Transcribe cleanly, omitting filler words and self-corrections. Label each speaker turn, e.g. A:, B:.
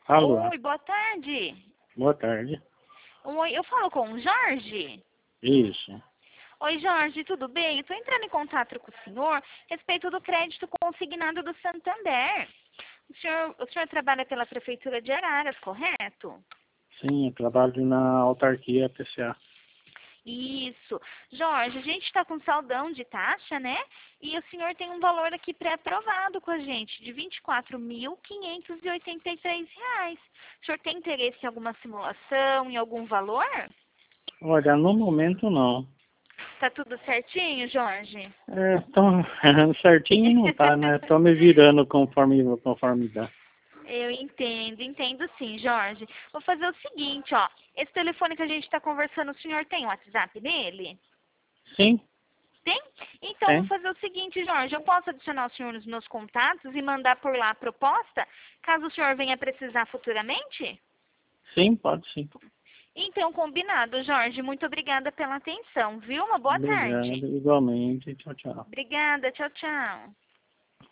A: Alô,
B: Oi, boa tarde.
A: boa tarde.
B: Oi, eu falo com o Jorge.
A: Isso.
B: Oi, Jorge, tudo bem? Estou entrando em contato com o senhor a respeito do crédito consignado do Santander. O senhor trabalha pela Prefeitura de Araras, correto?
A: Sim, eu trabalho na autarquia PCA.
B: Isso. Jorge, a gente está com saldão de taxa, né? E o senhor tem um valor aqui pré-aprovado com a gente, de R$ 24.583. O senhor tem interesse em alguma simulação, em algum valor?
A: Olha, no momento não.
B: Tá tudo certinho, Jorge?
A: Tô certinho não tá, né? Tô me virando conforme dá.
B: Eu entendo sim, Jorge. Vou fazer o seguinte, ó. Esse telefone que a gente está conversando, o senhor tem o WhatsApp dele?
A: Sim,
B: Tem? Então, vou
A: tem.
B: fazer o seguinte, Jorge. Eu posso adicionar o senhor nos meus contatos e mandar por lá a proposta, caso o senhor venha precisar futuramente?
A: Sim, pode sim.
B: Então, combinado, Jorge. Muito obrigada pela atenção, viu? Uma boa tarde.
A: Obrigado, igualmente. Tchau, tchau.
B: Obrigada. Tchau, tchau.